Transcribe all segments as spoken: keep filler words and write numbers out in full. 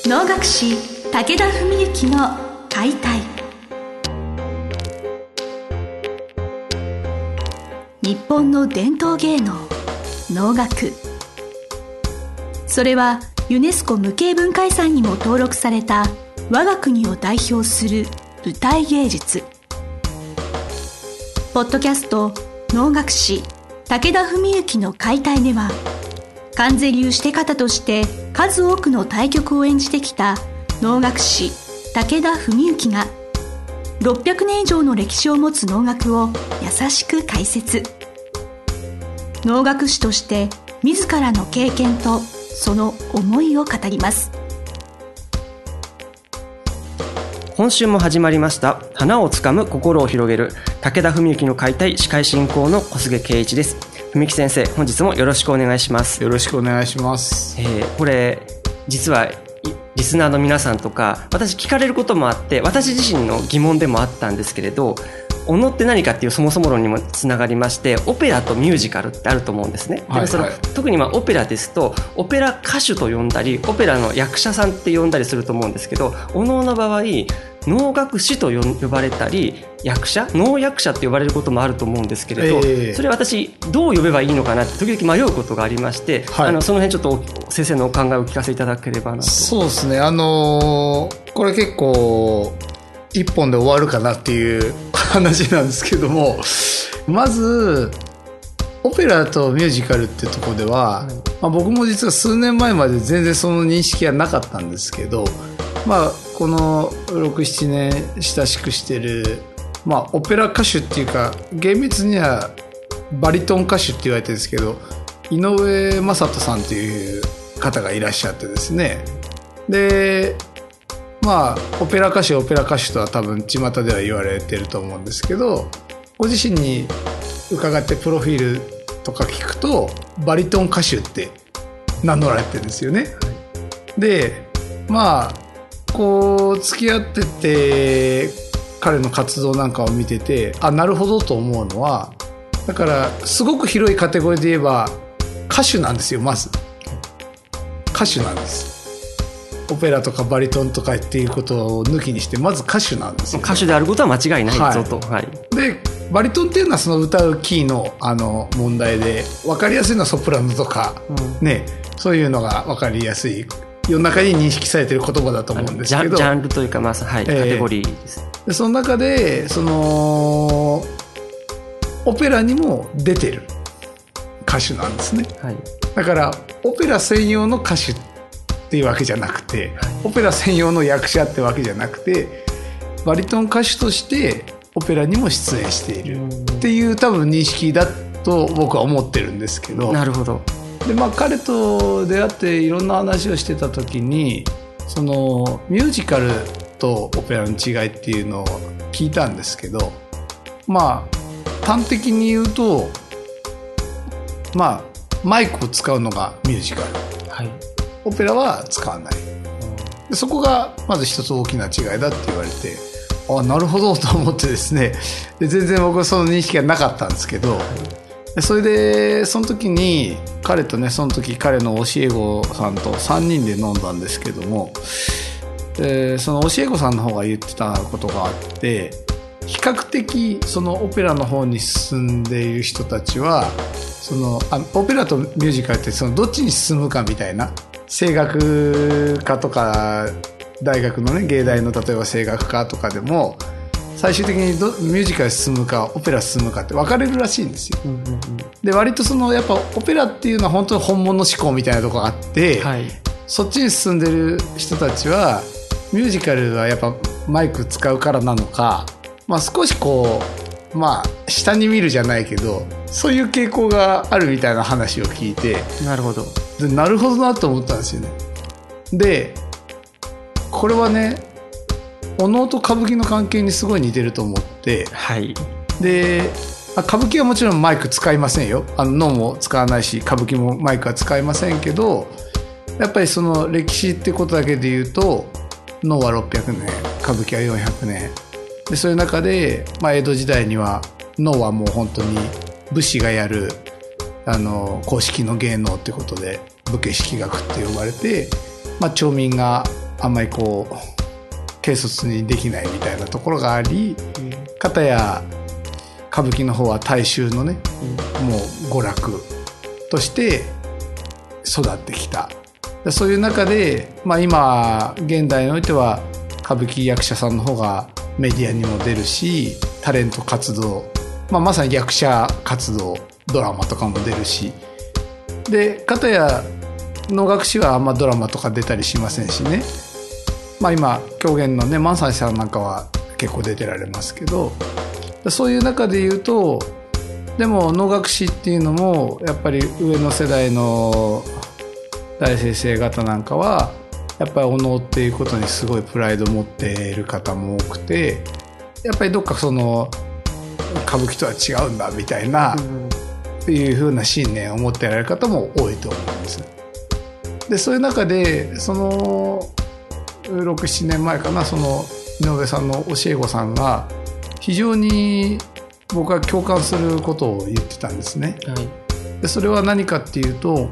能楽師武田文幸の解体。日本の伝統芸能能楽、それはユネスコ無形文化遺産にも登録された我が国を代表する舞台芸術。ポッドキャスト能楽師武田文幸の解体では、観世流して方として数多くの大曲を演じてきた能楽師武田文幸がろっぴゃくねん以上の歴史を持つ能楽を優しく解説。能楽師として自らの経験とその思いを語ります。 今週も始まりました花をつかむ心を広げる武田文幸の解体、司会進行の小菅圭一です。文幸先生、本日もよろしくお願いします。 よろしくお願いします。 えー、これ実はリスナーの皆さんとか私聞かれることもあって、私自身の疑問でもあったんですけれど、お能って何かっていうそもそも論にもつながりまして、オペラとミュージカルってあると思うんですね。 はいはい、 でその特にまあオペラですとオペラ歌手と呼んだりオペラの役者さんって呼んだりすると思うんですけど、お能の場合能楽師と呼ばれたり役者能役者って呼ばれることもあると思うんですけれど、えー、それ私どう呼べばいいのかなって時々迷うことがありまして、はい、あのその辺ちょっと先生のお考えをお聞かせいただければなと。 そうですね、あのー、これ結構一本で終わるかなっていう話なんですけども、まずオペラとミュージカルってとこでは、はい、まあ、僕も実は数年前まで全然その認識はなかったんですけど、まあ、このろく、ななねん親しくしてる、まあ、オペラ歌手っていうか厳密にはバリトン歌手って言われてるんですけど、井上雅人さんっていう方がいらっしゃってですね、でまあオペラ歌手オペラ歌手とは多分巷では言われてると思うんですけど、ご自身に伺ってプロフィールとか聞くとバリトン歌手って名乗られてるんですよね。でまあこう付き合ってて彼の活動なんかを見てて、あ、なるほどと思うのは、だからすごく広いカテゴリーで言えば歌手なんですよ。まず歌手なんです。オペラとかバリトンとかっていうことを抜きにしてまず歌手なんですよ、ね、 歌手であることは間違いないぞと、はいはい、 でバリトンっていうのはその歌うキーの、あの問題で、分かりやすいのはソプラノとか、うんね、そういうのが分かりやすい世の中に認識されている言葉だと思うんですけど、 ジャンルというか、まあはい、カテゴリーです。 でその中でそのオペラにも出てる歌手なんですね、はい、だからオペラ専用の歌手っていうわけじゃなくて、はい、オペラ専用の役者ってわけじゃなくて、バリトン歌手としてオペラにも出演しているっていう多分認識だと僕は思ってるんですけど。 なるほど。 で、まあ、彼と出会っていろんな話をしてた時に、そのミュージカルとオペラの違いっていうのを聞いたんですけど、まあ端的に言うと、まあマイクを使うのがミュージカル、はい、オペラは使わない。でそこがまず一つ大きな違いだって言われて、あ、なるほどと思ってですね、で全然僕はその認識がなかったんですけど、でそれでその時に彼とね、その時彼の教え子さんとさんにんで飲んだんですけども、でその教え子さんの方が言ってたことがあって、比較的そのオペラの方に進んでいる人たちは、そのあオペラとミュージカルってそのどっちに進むかみたいな、声楽科とか大学のね、芸大の例えば声楽科とかでも最終的にどミュージカル進むかオペラ進むかって分かれるらしいんですよ、うんうんうん、で割とそのやっぱオペラっていうのは本当に本物志向みたいなところがあって、はい、そっちに進んでる人たちはミュージカルはやっぱマイク使うからなのか、まあ、少しこうまあ下に見るじゃないけどそういう傾向があるみたいな話を聞いて、 なるほど、 でなるほどなと思ったんですよね。でこれはね、お能と歌舞伎の関係にすごい似てると思って、はい、で歌舞伎はもちろんマイク使いませんよ。あの能も使わないし歌舞伎もマイクは使いませんけど、やっぱりその歴史ってことだけで言うと能はろっぴゃくねん、歌舞伎はよんひゃくねんで、そういう中で、まあ、江戸時代には能はもう本当に武士がやるあの公式の芸能ってことで武家式学って呼ばれて、まあ、町民があんまりこう軽率にできないみたいなところがあり、かたや歌舞伎の方は大衆のね、うん、もう娯楽として育ってきた。そういう中で、まあ、今現代においては歌舞伎役者さんの方がメディアにも出るし、タレント活動、まあ、まさに役者活動、ドラマとかも出るし、でかたや能楽師はあんまドラマとか出たりしませんしね。まあ今狂言のね萬斎さんなんかは結構出てられますけど、そういう中で言うと、でも能楽師っていうのもやっぱり上の世代の大先生方なんかはやっぱりお能っていうことにすごいプライドを持っている方も多くて、やっぱりどっかその歌舞伎とは違うんだみたいな、うん、いう風な信念を持っておられる方も多いと思うんです。でそういう中でそのろく、ななねんまえかな、その井上さんの教え子さんが非常に僕は共感することを言ってたんですね、はい、でそれは何かっていうと、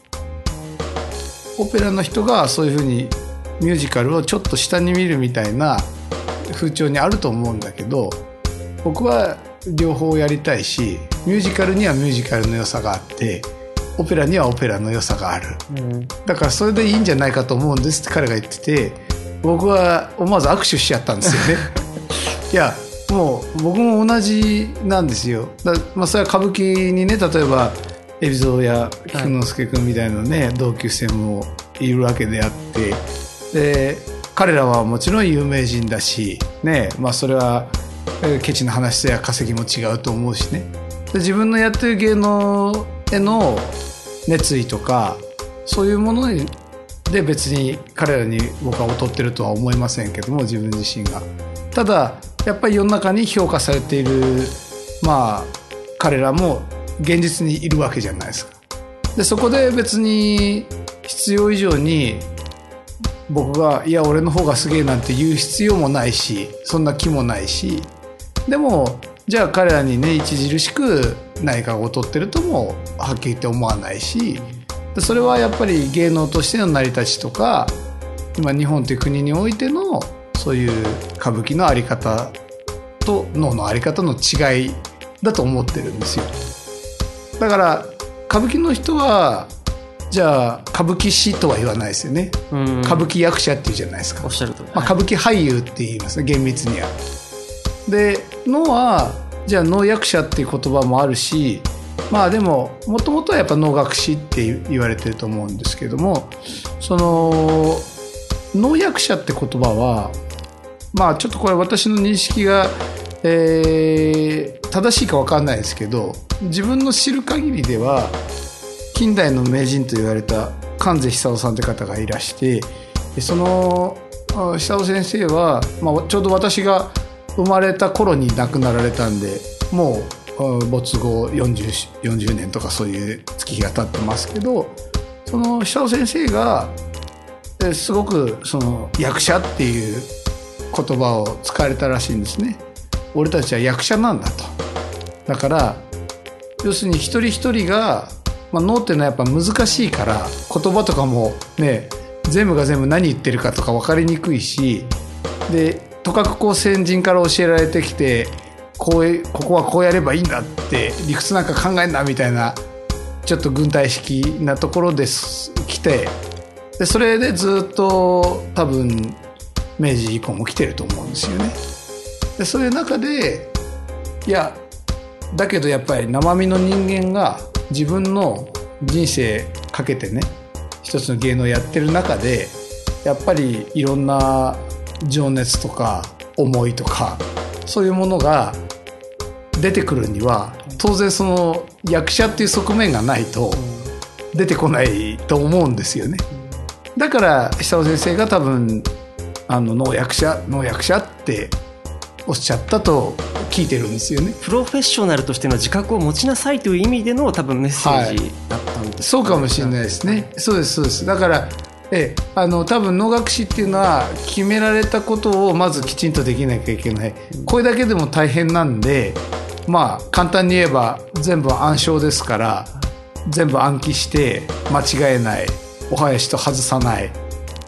オペラの人がそういうふうにミュージカルをちょっと下に見るみたいな風潮にあると思うんだけど、僕は両方やりたいし、ミュージカルにはミュージカルの良さがあってオペラにはオペラの良さがある、うん、だからそれでいいんじゃないかと思うんですって彼が言ってて、僕は思わず握手しちゃったんですよねいやもう僕も同じなんですよ。だ、まあ、それは歌舞伎にね、例えば海老蔵や菊之助君みたいなね、はい、同級生もいるわけであって、で彼らはもちろん有名人だし、ね、まあ、それはケチな話や稼ぎも違うと思うしね。で自分のやってる芸能への熱意とかそういうもので別に彼らに僕は劣ってるとは思いませんけども、自分自身がただやっぱり世の中に評価されている、まあ彼らも現実にいるわけじゃないですか。でそこで別に必要以上に僕がいや俺の方がすげえなんて言う必要もないし、そんな気もないし、でもじゃあ彼らにね著しく何かが劣ってるともはっきり言って思わないし、それはやっぱり芸能としての成り立ちとか、今日本という国においてのそういう歌舞伎の在り方と能の在り方の違いだと思ってるんですよ。だから歌舞伎の人はじゃあ歌舞伎師とは言わないですよね。歌舞伎役者っていうじゃないですか。 おっしゃるとおり、 まあ、歌舞伎俳優って言いますね、厳密には。で能はじゃあ能役者っていう言葉もあるし、まあでももともとはやっぱ能楽師って言われてると思うんですけども、その能役者って言葉はまあちょっとこれ私の認識が、えー、正しいか分かんないですけど、自分の知る限りでは近代の名人と言われた関瀬久夫さんという方がいらして、その久夫先生は、まあ、ちょうど私が生まれた頃に亡くなられたんで、もう没後よんじゅう、よんじゅうねんとかそういう月日が経ってますけど、その久夫先生がすごくその役者っていう言葉を使われたらしいんですね。俺たちは役者なんだと。だから要するに一人一人が、まあ、脳っていうのはやっぱ難しいから言葉とかもね全部が全部何言ってるかとか分かりにくいし、でとかくこう先人から教えられてきて、こうここはこうやればいいんだって理屈なんか考えんなみたいなちょっと軍隊式なところで来て、でそれでずっと多分明治以降も来てると思うんですよね。でそういう中でいやだけどやっぱり生身の人間が自分の人生かけてね一つの芸能をやってる中で、やっぱりいろんな情熱とか思いとかそういうものが出てくるには当然その役者っていう側面がないと出てこないと思うんですよね。だから久夫先生が多分あの能役者能役者っておっしゃったと聞いてるんですよね。 プロフェッショナルとしての自覚を持ちなさいという意味での多分メッセージだったんです、ね、はい、そうかもしれないですね。そうですそうです。だからえあの多分能楽師っていうのは決められたことをまずきちんとできなきゃいけない。これだけでも大変なんで、まあ簡単に言えば全部暗唱ですから、全部暗記して間違えない、お囃子と外さない、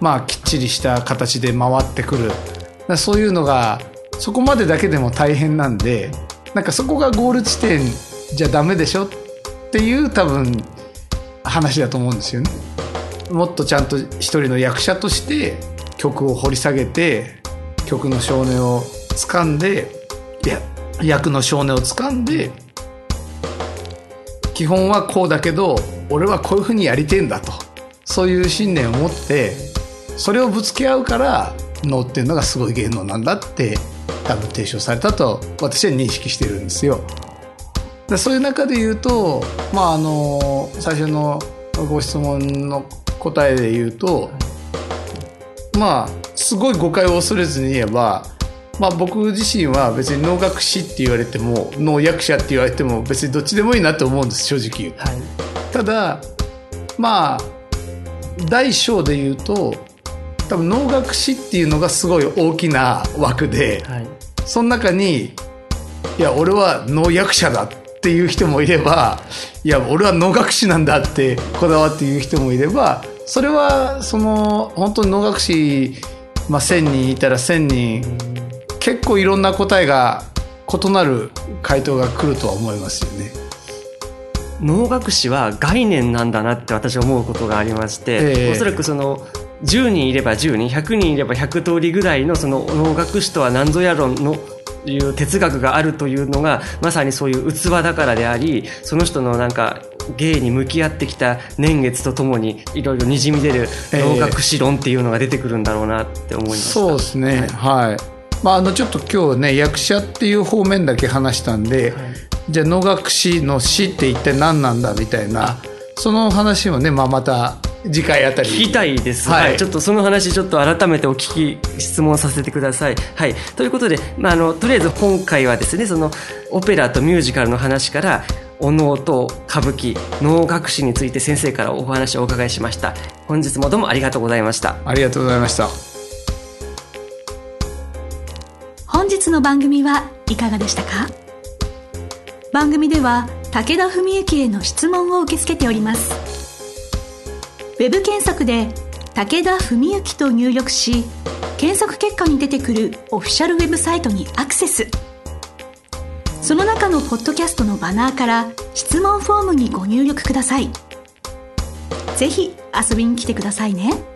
まあきっちりした形で回ってくる。そういうのがそこまでだけでも大変なんで、なんかそこがゴール地点じゃダメでしょっていう多分話だと思うんですよね。もっとちゃんと一人の役者として曲を掘り下げて、曲の少年を掴んで、いや役の少年を掴んで、基本はこうだけど俺はこういうふうにやりてえんだと、そういう信念を持ってそれをぶつけ合うから能っていうのがすごい芸能なんだって多分提唱されたと私は認識してるんですよ。でそういう中で言うと、まああの最初のご質問の答えで言うと、まあすごい誤解を恐れずに言えば、まあ、僕自身は別に能楽師って言われても能役者って言われても別にどっちでもいいなと思うんです、正直言うと、はい、ただまあ大小で言うと多分能楽師っていうのがすごい大きな枠で、はい、その中にいや俺は能役者だっていう人もいれば、いや俺は能楽師なんだってこだわって言う人もいれば、それはその本当に能楽師、まあ、せんにんいたらせんにん結構いろんな答えが異なる回答が来るとは思いますよね。 能楽師は概念なんだなって私は思うことがありまして、えー、おそらくそのじゅうにんいればじゅうにん、ひゃくにんいればひゃく通りぐらいのその能楽師とは何ぞや論のいう哲学があるというのがまさにそういう器だからであり、その人のなんか芸に向き合ってきた年月とともにいろいろにじみ出る能楽師論っていうのが出てくるんだろうなって思いました。 そうですね、はい、はい、まあ、あのちょっと今日ね役者っていう方面だけ話したんで、はい、じゃあ能楽師の師って一体何なんだみたいなその話もね、まあ、また次回あたり聞きたいです、はいはい、ちょっとその話ちょっと改めてお聞き質問させてください、はい、ということで、まあ、あのとりあえず今回はですね、そのオペラとミュージカルの話からお能と歌舞伎、能楽師について先生からお話をお伺いしました。本日もどうもありがとうございました。 ありがとうございました。 本日の番組はいかがでしたか？番組では武田文幸への質問を受け付けております。ウェブ検索で武田文幸と入力し、検索結果に出てくるオフィシャルウェブサイトにアクセス。その中のポッドキャストのバナーから質問フォームにご入力ください。ぜひ遊びに来てくださいね。